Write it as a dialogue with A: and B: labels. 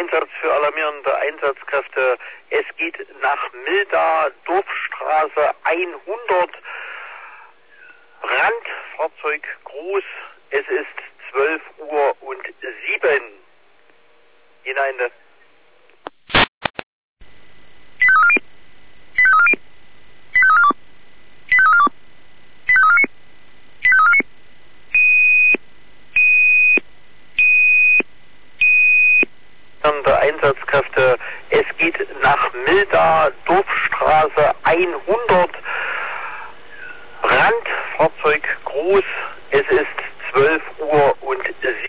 A: Einsatz für alarmierende Einsatzkräfte. Es geht nach Milda, Dorfstraße 100, Randfahrzeug groß. Es ist 12:07 Uhr. Hinein. Einsatzkräfte. Es geht nach Milda, Dorfstraße 100, Randfahrzeug groß. Es ist 12:07 Uhr.